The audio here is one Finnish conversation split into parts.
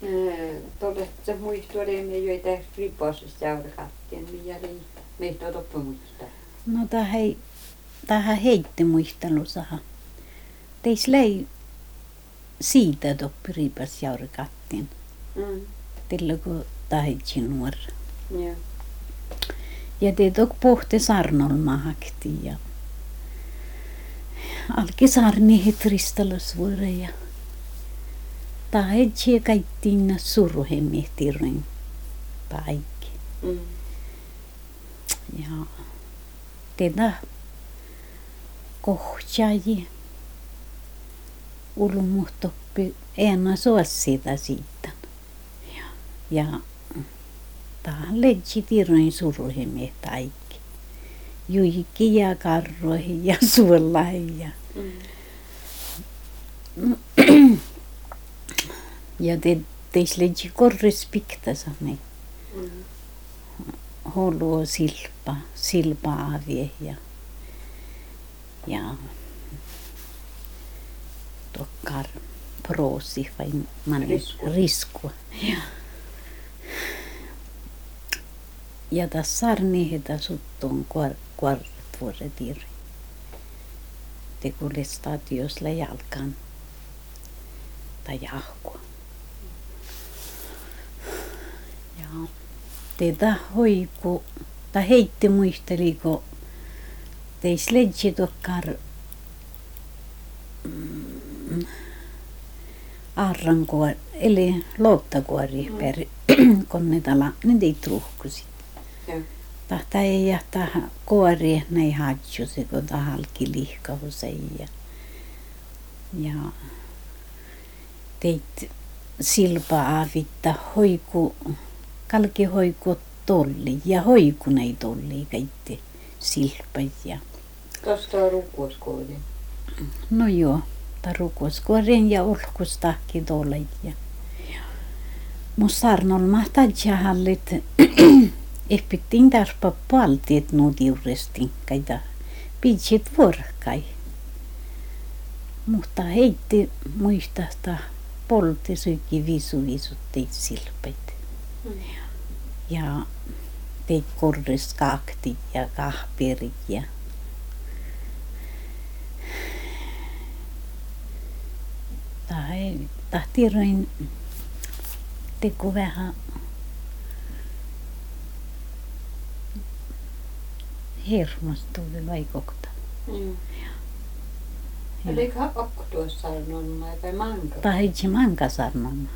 Tuollaista muistuudemme, joita riposista jaurakattiin, mikä oli meistä toppamuista. No tähän heitti muistelusahan. Teis lei siitä toppi ripas jaurakattiin. Tillä kun tahitsi nuora. Joo. Ja te tok pohti sarnolma hakti ja alki sarni hetristalosvuore ja tahitsi kaittiin suruhemmihtirin paikki. Ja teitä kohtaaji ulumuhtoppi ena suosita siitä. Ja tähän leitsi tiroin suruhemmih taikki. Juikki ja karroihin ja suolahin ja ja teis leitsi korres piktasani. Holuo silpa avie ja tokkar proosi vai riskua. Ja tässä sarniheta suttuun kuorretvuoretiri. Te kuule statiosla jalkaan tai jahkua. Ja teitä hoiku, tai heitti muisteliko teis ledji tokkar arrankuor, eli louttakuori per konnetala, ne teit ruhkusit. Tahta ei jähtää kuori näin hatjusi, kun tahalki lihkahusei ja teit silpa avitta hoiku, kalki hoiku tolli ja hoiku näin tolli keitti silpät ja. Tuosta on rukuuskoodi. No joo, ta rukuuskoodin ja ulkustahki tollit ja. Mun sarnol mahtajia hallit ehpittiin tarpa paltiet nuut juurestin kaita pitsit vuorkai. Mutta heitti muistasta poltti sykki visu teit silpet. Ja teit korres kaktit ja kahperit ja tahtiroin teko vähän hermostui vaikokta. Oliko oktuossa sarnolma vai manka? Tahitsi manka sarnolma.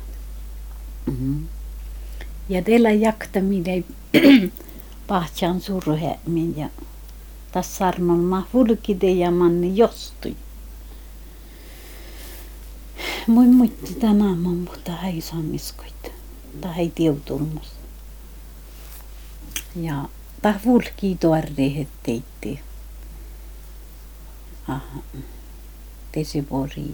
Ja teillä jaktaminen pahtsaan suruhemmin ja tässä sarnolma vulkide ja manni jostui. Muitti tänä mutta ei saamiskoita. Tai ei tiutulmus. Ja tah vulki tuorrehet teitti. Tesipori.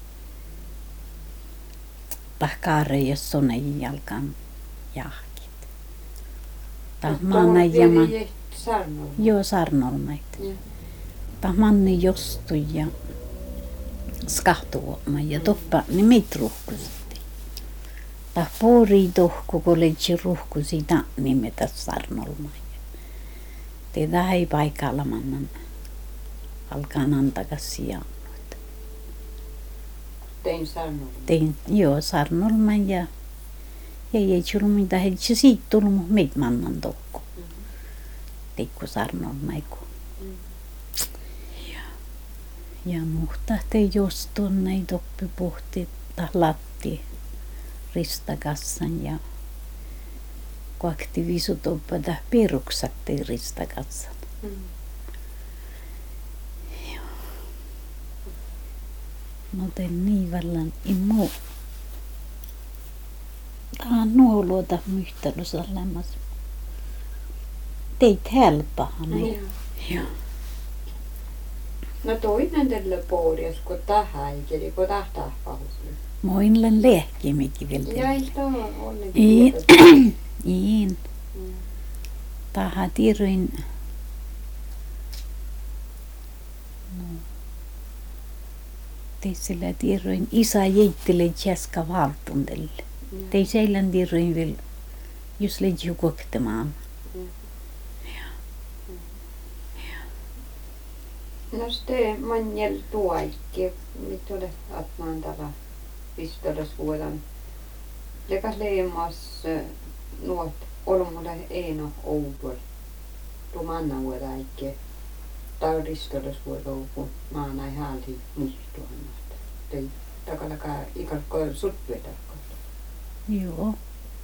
Tah kaare ja sonen jalkan jahkit. Tah manna jaman. Joo sarnolmait. Tah manni jostui ja skahtuoma ja toppa niin meitä ruhkusitti. Tah pori tohku kun leitsi ruhkusi nimetä sarnolma. Teitä ei paikalla mannan alkaan antakas sijaannoita. Tein sarnolma? Tein, joo, sarnolma ja ei tullu mitä heitsi siitä tullu, mutta meitä mannan tohku. Teikku sarnolma eiku. Ja muhta te jos tuonne toppi puhti latti ristakassan ja kuakti toppa peruksatte ristakassan. No ten niin vallan immu. Tää on nuoluota myhtälössä lämmäs. Teit helpahan. Joo. No toinen tällä puolias, kun tahäikeli, kun tahtahpausli. Moinlen lehkimikin vielä. Ja ei sitä ole onnekin. Iin. Taha tiruin. No. Teisellä tiruin isä jeittele jäskä valtundelle. Tei seilän tiiruin vielä, jos leidju koktemaan. No ste manjel tuaikki, mit olet atmaan tala pistolas vuodan. Lekas leemas nuot olmulle eino ouvol. Tuo manna vuodaikki. Tää ristolas vuodan kun maana ei halti muistuannasta. Tei takalakaan ikalko suttuetakkoista. Joo.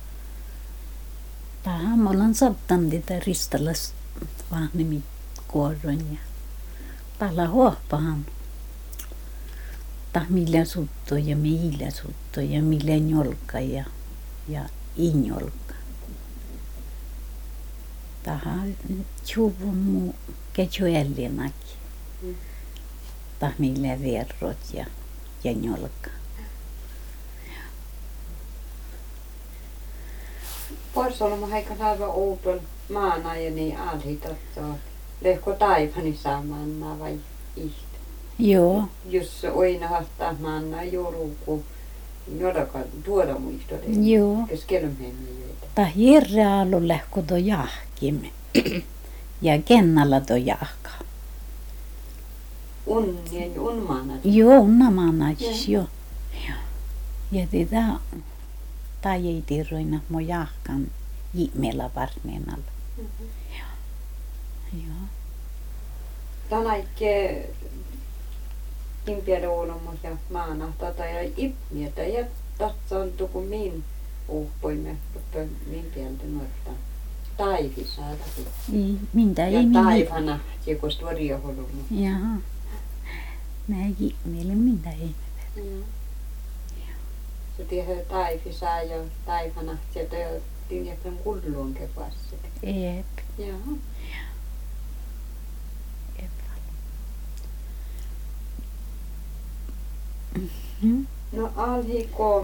Tähän me ollaan sattan tätä ristolas vaan nimi kuorron ja täällä huopahan. Millä sutto ja millä sutto ja millä njolka ja injolka. Tähän tjuvun muu kejuellinaki. Millä verrot ja njolka. Porsolma haika saava outol maana ja niin alhitattaa. Lehko taipani saamaan vai ihti? Joo. Jos oina hattaa manna joruku jodakan tuoda muistole. Joo. Keskelmhemmi joita. Tää hirre alu lehko to jahkimme. Ja kennalla to jahka. Unnien unmaana. Joo, unnamaana joo. Ja tätä tai ei tiroina mo jahkan jimellä varneenalla. Joo. Tänaikke kimpiä olomus ja maana ja ipmietä ja tatsa on tuku min uhpoimme ruppe min pieltä nuorta. Taifi saadakin. Mintä ei Ja minä. taivana tiekost varjoholumu. Jaha. Nää jimmeille mintä ei. Se tiedä taifi saa jo taivana sieltä jo tinjäpän kulluun kevassa. Eep. Jaha. No alhiko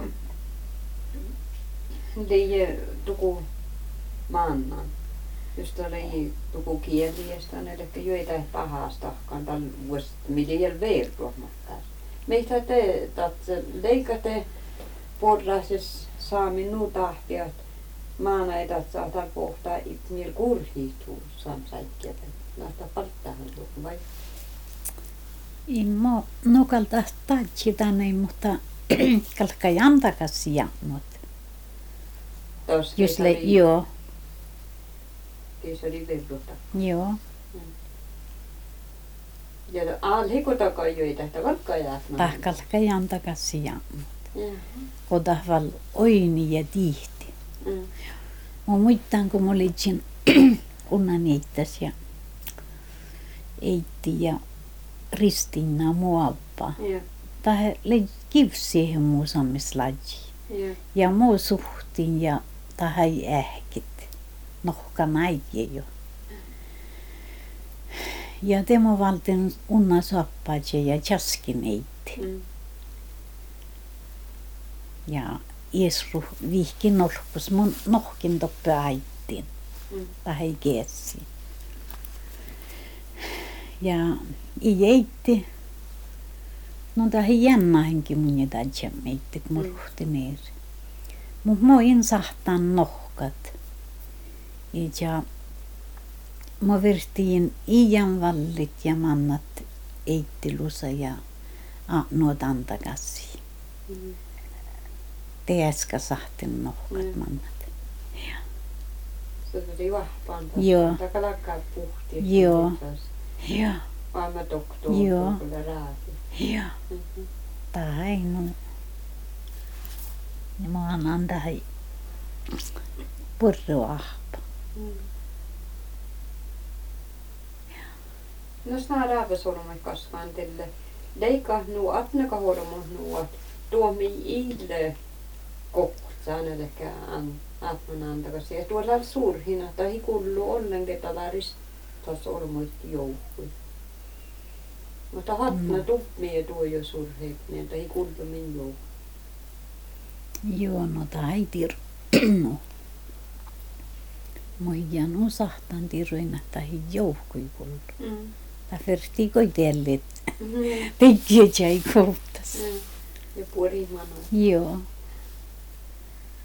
liie tuku mannan. Just oli tuku kieliästä, eli joita ei pahaastakaan tämän vuosta, millä ei ole verrohmattaa. Meitä te leikate porraises saami nuu tahtia, että maana ei tatsaa tal pohtaa itmir kurhiituu samsaikkiä. Näistä palttahan luku vai? Immo nokalta tatsi tänne, mutta kalka jantakas jannut. Just joo. Se oli verrota. Joo. Ja alhiko takaa joita, että valkkaa jäätmään. Tahkalka jantakas jannut. Kodahval oini ja tiihti. Mä muistan, kun mä olin unnaniittas ja eitti ja ristinna muappa. Tähän oli kivsiehen muu sammislaji. Ja muu suhtin ja tähän ähkit. Nohka näikin jo. Ja temo valten unna sappaatse ja tjaskin eitti. Ja Iesru vihki nolpus mun nohkin toppe aittiin. Tähän keessiin. Ja ei eitti. No tähän jännahenkin mun jätäjä meitti, kun mä ruhtin eri. Mut moin sahtaan nohkat. Ja mä vertiin iän vallit ja mannat eittilusa ja nuot antakassi. Teäskä sahtin nohkat mannat. Se oli vahpaan. Joo. Takalakkaa puhti. Joo. Joo. Aivan doktoon. Joo. Kyllä raati. Joo. Tää ei nu. Ja mä annan tähän purruahpa. No snaa raavasolma kasvaan tälle. Leikkaa nuo atnaka hormon nuo. Tuomi ille koktsaan eli atman antakas. Ja tuolla suurhina tai kullu ollenkin tällä ristas olmoitti joukkui. Mutta hatna tuppmie tuo jo surheipneen tai kullu min joukku. Joo, no tää ei tiru. No. Moja no sahtan tiruina tai joukkui kullu. Tää vertii koitellit. Tekijä jäi kouttas. Ja puolimano. Joo.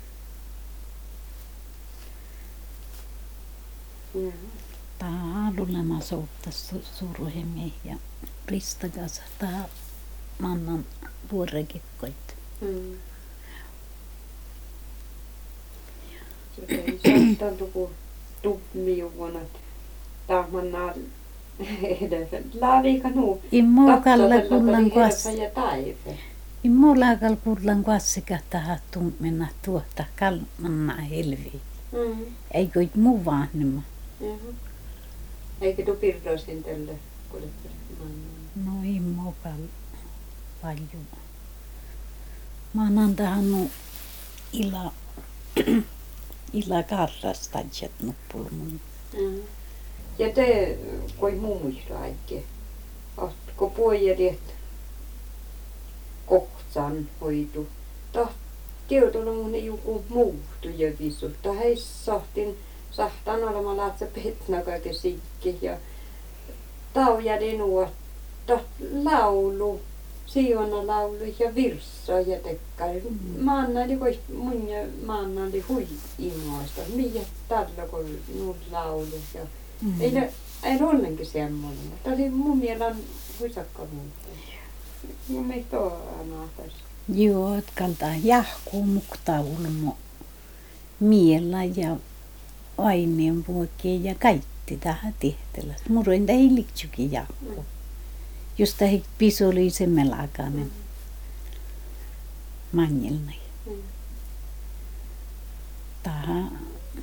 Mm. Tämä alulema souttas suruhemme ja ristakas tämä mannan vuorekikkoit. Mm. Se ei saattaa tuku tupmiuvana. Tahmannaa edes laavika nuu. Immokalla kullan kuassa. Ja taive. Immolakal kullan kuassika tähän mennä tuota kalmanna helviin. Mm. Eikö it muu vahnima? Eikö tu pirdoisin tälle kuljettaa? No immokal paljon. Mä annan tähän nu ila karrasta jet nuppulmun. Mm. Ja te koi muu muista aikki. Ootko puojedet kohtsan hoitu. Tiedotella mun joku muuttu ja visu. Hei sahtin sahtan olemalla, että se petna kaiken sikki ja taujadi nuo laulu, siona laulu ja virssa ja tekkari. Maannali koi mun ja maannali hui imoista. Miä tällä kun nuo laulu ja ei ollenkin semmoinen. Tämä oli mun mielestä huisakka muuta. Mun mielestä on aina tässä. Joo, että kaltaa jahkuu mukta ulmo miellä ja aineen vuokien ja kaikki tähän tehtelä. Muroin ei liktsukin jahkuu. Just tähän pisoli se melakainen manjelna. Tähän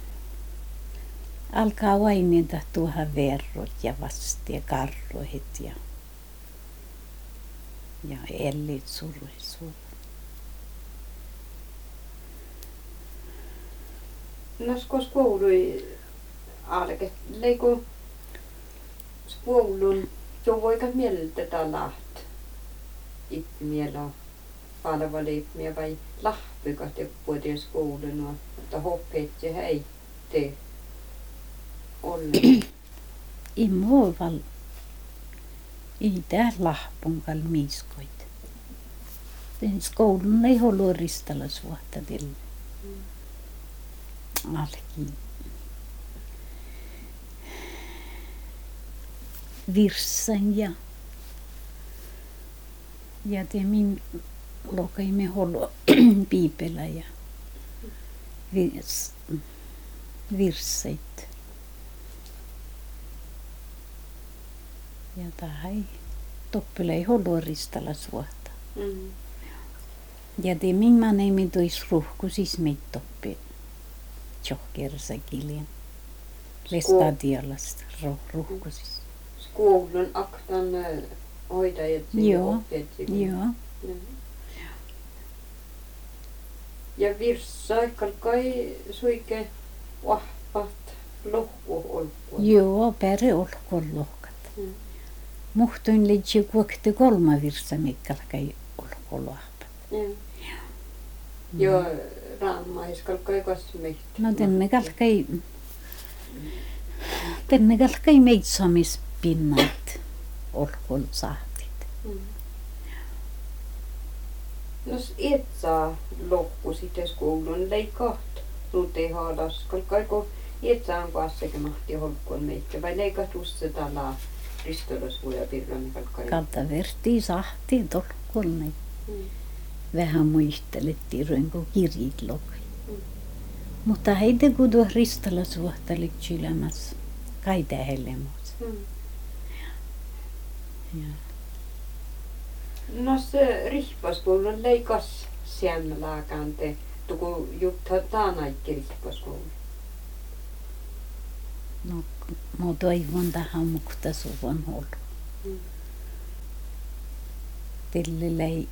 alkaa aineen tuohon verrot ja vasti ja karrohet ja ellit suruisuus. Naskos koului alke leiko koulun jo voika mieltä laht itmiela palva leipmiä vai lahpikat ja puoties koulun mutta hokkeet se heitte ollen. Immoval ei tää lahpunkal miiskoit. Den koulun ei halua ristalla suhta till alki virssan ja te min lokaimme holo piipelä ja virsseit. Ja tähän toppelei holo ristalla suhta. Ja te min maneimin tois ruhku siis meit toppi. Tjohkersa kiljen. Lestadialasta ruhkusis. Koulun aktan hoitajat ja oppiet. Joo. Ja virssa kai suike vahvat lohkuolkua. Joo, päre olkoon lohkat. Muhtoin leidsi kuokte 3 virssa mikkalkai olkoon vahvat. Joo, raamaiskal kai kasmehti. No tenne kalkai meitsamis pinnat olkoon sahtit. No et saa lohku sitten koulun leikaat. Nuutei haadas kai kun et saa kaassakin mahti holkkoon meitä vai leikat usse tällä ristolosvuja pirran kalkai. Kalta vertii sahtiin tolkoon näin. Vähän muistelettiin ruinko kirjit lokai. Mutta heitä kun tuo ristalla suhtali kylämässä kaita hellemus. No se rihpaskoulun leikas siemmelääkään tuku juttaa taanaikki rihpaskoulu. No, mä toivon tähän mukta suvan holu. Tille lei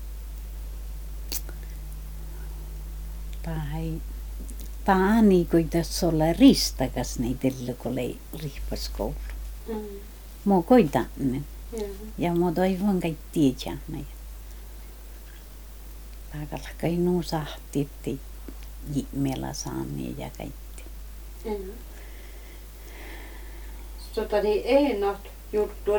Taani kuin tässä olla ristakas neitelle kun lei rihpaskoulu. Mä koitan. Ja mä toivon kaikki tiedän. Takalkai nuu sahti, ettei meillä saamia ja kaikki. Sotani enat juttu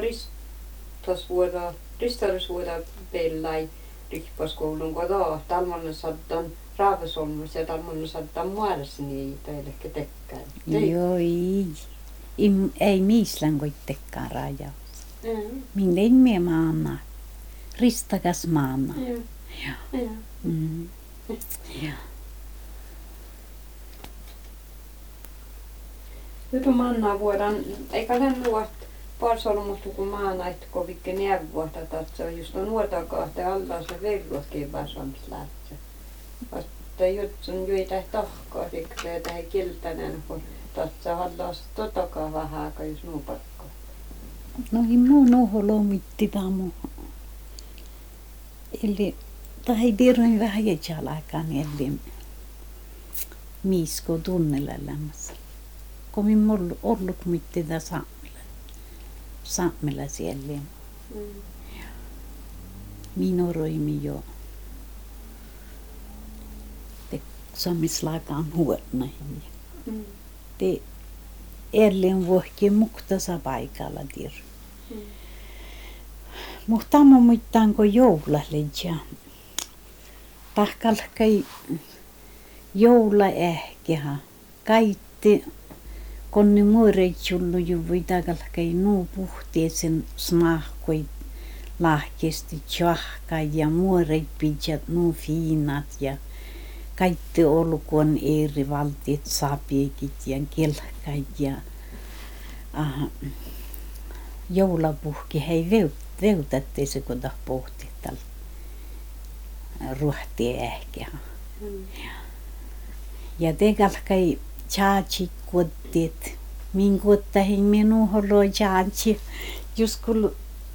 ristasvuoda pellai rihpaskoulun koda talmanna sattan Raavesolmus ja talmon saattaa muodossa niitä ehkä tekkään. Joo, ei miislän koittekaan rajaa. Minne ei mie maana. Ristakas maana. Joo. Joo. Joo. Nyt manna vuodan, eikä hän nuot parsolmusta kun maana, että kovikke neuvohta, että se on just nuorta kahta alla se verrotkin vasamslaatsa. Vasta jutsun joita tahkaa, siksi että he kiltänen, kun tatsa hallas totakaan vähän aika, jos nuu pakko. No ei muu noholo mitti tamu. Eli tai tiedän vähän jätjalaikaan, eli miisko tunnella lämmässä. Kun minä ollut mitti tässä saamilla siellä. Minä roimi jo. Te saamislaikaan huono. Te erleen vohki muktasa paikalla tiedä. Mutta mä muistan, kun joulalle tahkalkai joula ehkä. Kaikki, kun ne muoreit jullu juvui takalkai nuu puhteesen smahkoi lahkesti tjahka ja muoreit pidjat nuu fiinat ja kaikki olkoon eri valtiet sapiekit ja kelkait ja joulapuhki hei veutätte se kun tah pohti tällä ruohtia ehkä. Ja te kalkai tjaatsi kuotteet. Min kuottahin minun holoi tjaatsi. Just kun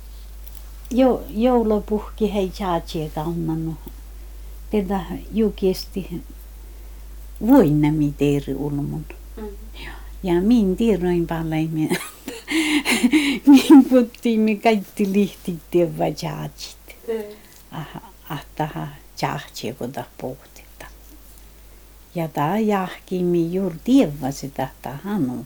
joulapuhki hei tjaatsi kannanut. Tätä jukesti voinami teeri ulmun. Ja min tiedoin palaimme. Min kuottiimme kaikki lihtit tievä tjaatsit. Ahtaha tjaatsi kun tah pohtita. Ja tää jahkimi juuri tievä sitä tahanu.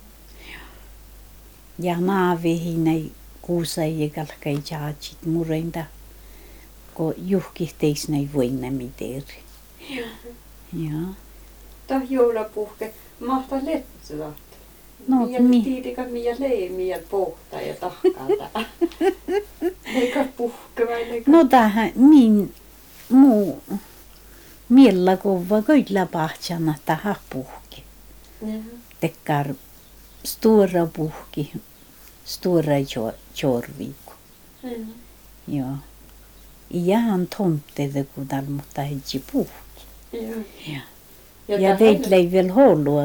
Ja naavehinei kuusai kalkai tjaatsit mureinta. Kun juhkihteis näin voinami teeri. Joo. Tah joulapuhke mahtaa letsuat. No niin. Tiitikä miä leemiä pohtaa ja tahkaa. Eikä puhke vai eikä. No tähän muu miellä kova kyllä pahtsana tähän puhki. Tekkar stora puhki, stora jorviku. Joo. Ihan tomteet kun täällä mutta heitsi puhki. Joo. Ja teitä ei vielä huolua.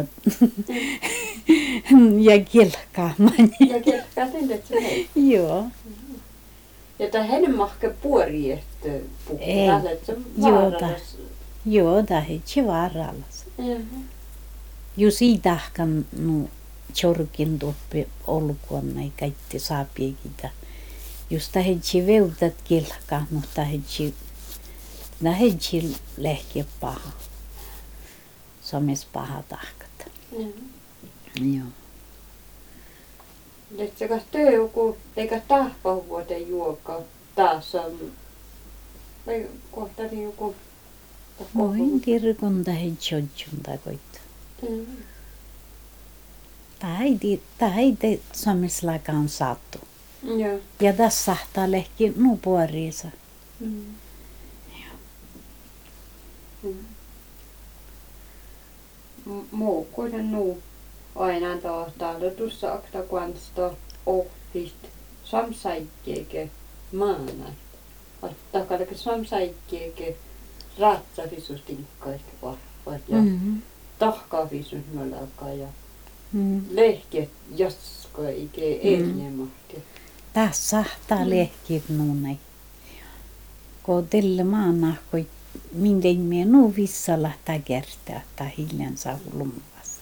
Ja kelkkaamaan. Ja kelkkaa teille se. Joo. Ja tämä hänen mahke puori, että puhuu. Joo, tämä heitsi vaarallas. Jo siitä ahkan tjorkin tuoppi olkoon ei kaikki saapiekita. Just tämä heitsi veutät kelkkaa, mutta tämä heitsi lehkeä paha. Somes paha tahkat. Joo. Letsäkäs tööku, eikä tahpa vuoteen juokaa. Taas on, vai kohtasi joku. Voin kirkonta hei tjodjunta koittaa. Tämä ei tee someslakaan saattu. Joo. Ja tässä sahtaa lehki nuu puoriinsa. Muu kuin nuu aina täällä tuossa akta kanssa oppit samsaikkeeke maanait. Takalakin samsaikkeeke ratsafisustinkkaiset vahvat ja tahkafisusmölaka ja lehket jasko ike elnemahti. Tässä sahtaa lehkit nuunai. Kun tällä maanahkoi mindein mie nuu vissalla ta kertaa ta hiljan saulumvasti.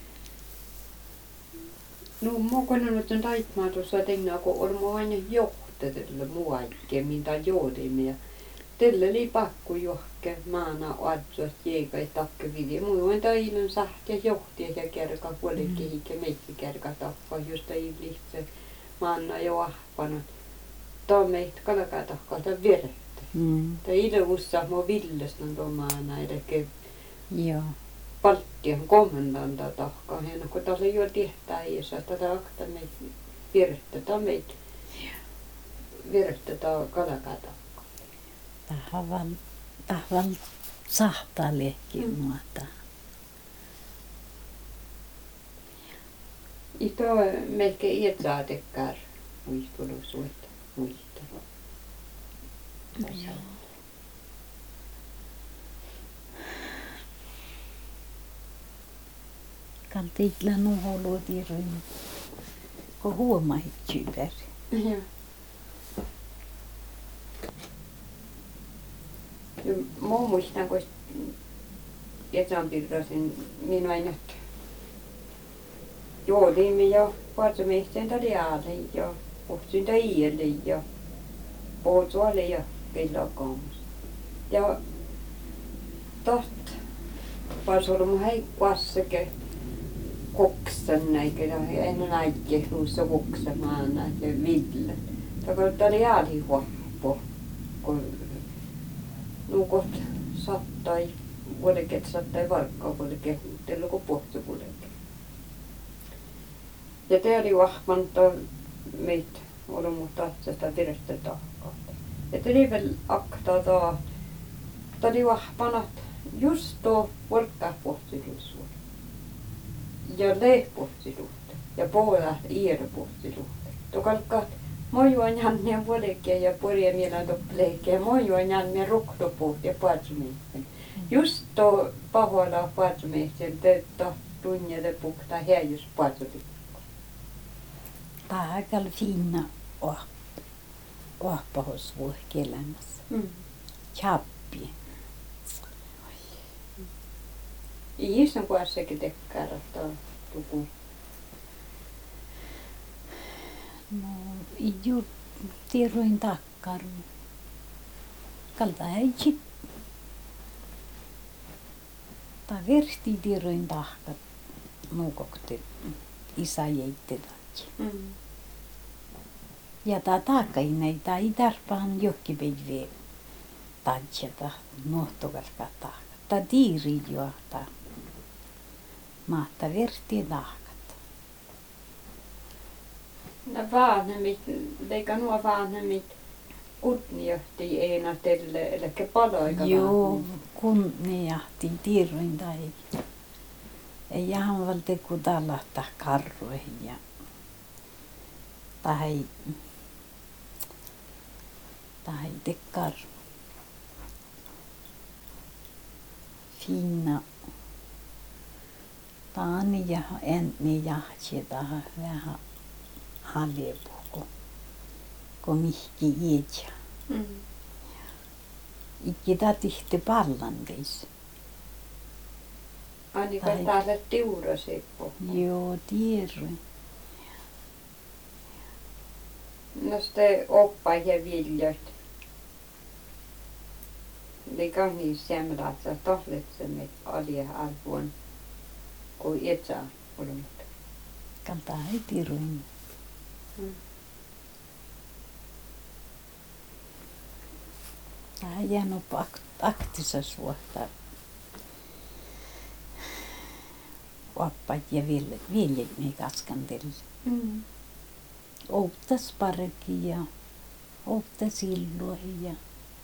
No mukana nyt on taitmaa tuossa tennää, kun on aina johte tällä muaikkeen, mitä joudimme. Ja tällä oli pakko johke maana adsuat jäikai takkavidi. Muu on tailen sahtia johtia ja kerka puolikehikkä meikki kerka tappaa, just ei lihtse maana jo ahpanut. Tämä meitä kalkaa tahkaa virrettä. Tai ilmussa mua villasta tuomaana edelleen Joo. Baltian komendanta tahkaa. Hän kun taas jo tietää iässä, tätä akta meitä virtettä meitä. Virtettä kalakata. Tahval sahtaa lehki muuta. Ito melke iät saa tekkää muistelu suhetta muistelu. Kan tiitla nuholu tiirin. Ko huomait syver. Joo. Mä muistan, kun Jetsan piltasin minun aina juolimme ja vaatsamiesten taliaalle ja puhutsin taijelle ja puhutualle ja kellakaamassa. Ja taht vaatsuolla mun heikkuassake koksen näikö ja ennen äikki nuussa koksemaan näitä ville. Takoi taliaali huoppo, kun nuukot sattai, vuodeket sattai varkkaa vuodeket huuttelu, kun puhtui vuodeket. Ja te oli vahvanta meitä olumuutta sitä virestä tahkaa. Ja te oli vielä aktaa ta oli vahvanat just tuo vuodekkaa puhtiluisuus. Ja leihpuhtiluutta ja puolella iäräpuhtiluutta. Tokalkaat mojuan jannien vuodekia ja puolia mielän topleikia. Mojuan jannien ruktopuut ja paatsumeisten. Just tuo pahoilla paatsumeisten tööttää tunnjelle pukta häijys paatsumeisten. Tämä on aika fina ahpahosvuohki elämässä. Chappi. Iisan kuassakin tekkää rattaa tuku. No, ju tiedoin takkaru. Kalta ei ta versti tiedoin tahkat nuukokti isä jeitte tatsi. Ja ta taakkainneita ei tarpaan johkipäivää tatsata nuohtokalka tahkat. Ta tiiri juohta. Mahta versti tahkat. No vanhemmit, eikä nuo vanhemmit kunniahti eina telle, eli paloika Joo, kunniahti tiedoin tai ei ihan valte kun tallahtaa karroihin ja tai tekkar fina taani ja enni ja sitä vähän haljepuko kun mihki ietsä. Ikkitä tihti pallanteis. Anika täällä tiurasippo. Joo, tiedoin. No sitten oppa ja viljat. Liika niin semmoista tohletsemme alia arvoon kuin etsä olemat. Kalta ei tiedoin. Tämä on jäänyt aktisessa vuotta. Oppat ja viljet me kaskanteli. Ouptas parki ja ouptas illoihin ja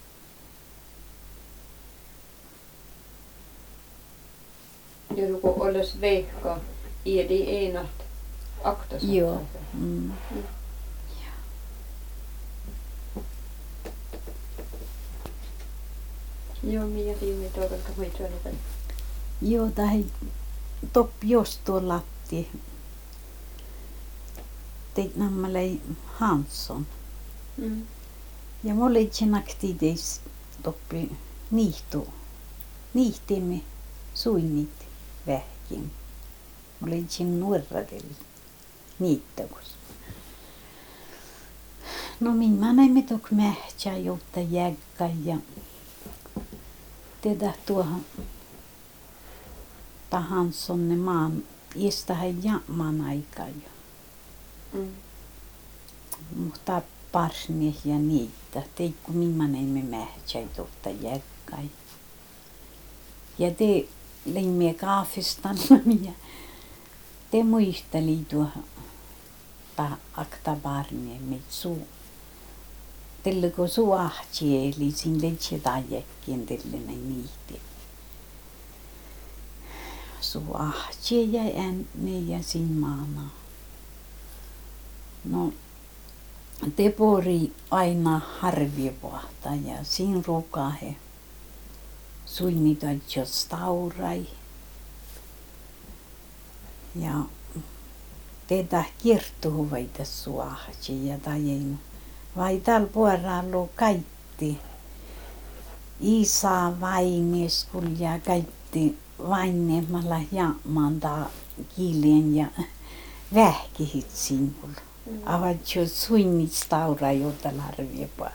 Ja kun olisi veikkaa, iedi einat aktas. joo. Joo, minä viime toikalta muita oli. Joo, tai toppi jos tuo latti. Teit nammalei Hansson. Ja mulla itse aktiivis toppi niihtimme suinnit vähkin. Mulla itse nuoradeli niittäkus. No minä näimme tok mähtsää joutta jäkkä ja tehdä tuohon Hanssonen maan istähän jamman aikaa jo. Mutta parsnie ja niitä. Teikku millainen me mähtsä tuota jäkkai. Ja te leimme kaafistan ja te muisteli tuohon akta parnie mit suu. Telliko suu ahtie eli sin letse tajekkien tellinen niihti. Suu ahtie ja änne ja sin maana. No te pori aina harvivuotta ja sin rukahe. Suinnitoit jos taurai. Ja teitä kiertuhuvaita suahti ja tajeinu. Vai tal puolella kaikki. Isa vainieskul ja kaikki vainemalla jaamanta kiilien ja vähkihit sinkul. Avat jo suinnits taurai jota larviepuolta.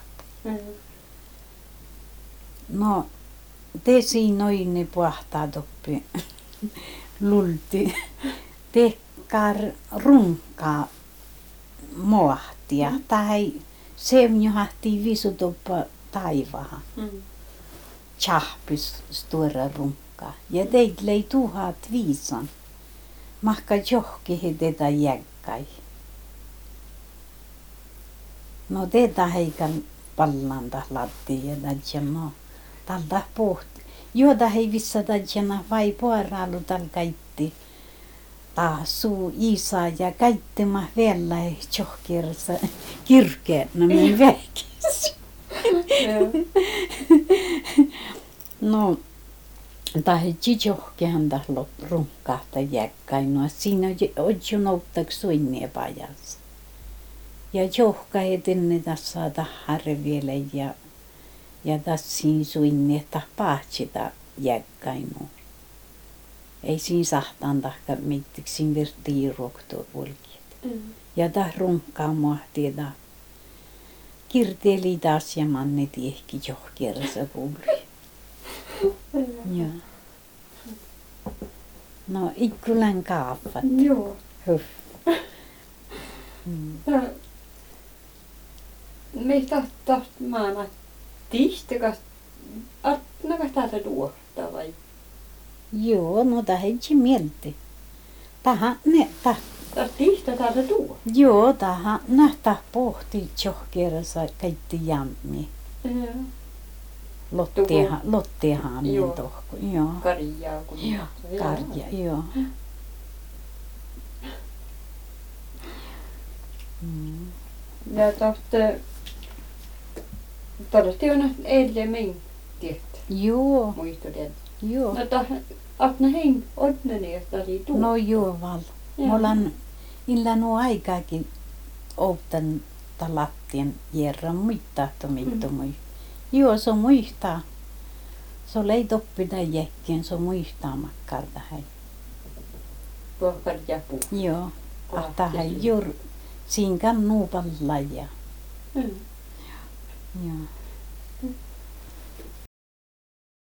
No te siinä noin puhtaa toppi lulti. Tekkar runkaa mohtia tai semjohti visutoppa taivahan. Chahpis stora runkaa. Ja teit lei 1500. Mahka johki hetetä jäkkai. No teitä heikan pallanta latti ja tätsä talta pohti. Juota hei vissa tätsänä vai puoraalu tal kaitti. Suu Iisa ja kaiktema vielä johkirsa kirkeä no minun vähkis. No tahi johkehan tahlo runkahta jäkkainua. Siinä on jo nouttaksi suinnia pajassa. Ja johka etenne tässä tahare vielä ja tässä siinä suinnia pahtsita jäkkainua. Ei siinä sahtaan tahka mittiksi siinä vertiin ruoktua polkit. Ja taas runkkaa muahtia taas. Kirteeli taas ja manne tiehki johkierassa kuuli. Joo. No ikkulän kaafat. Joo. Hyf. Meistä taht maana tihtikas atnakas täältä tuohta vai? Joo, no tähänkin mielti. Tähän ne Tihtä täältä tuo. Joo, tähän nähtä pohti johkierassa kaikki jammi. Lottiahan niin tohku. Joo. Karjaa kun. Joo, karja, joo. Ja todesti on edelleen min tietty. Joo. Muistutin. Joo. No atna hein odneni että oli tuo. No joo val. Mulan illa nuo aikaakin outan lattien järran muittaa tomittomui. Joo, se muistaa. Se ei toppida jäkkien, se muistaa makkarta hei. Pohkar ja puu. Joo. Ahta hei juuri siinä kan nuupalla ja. Joo.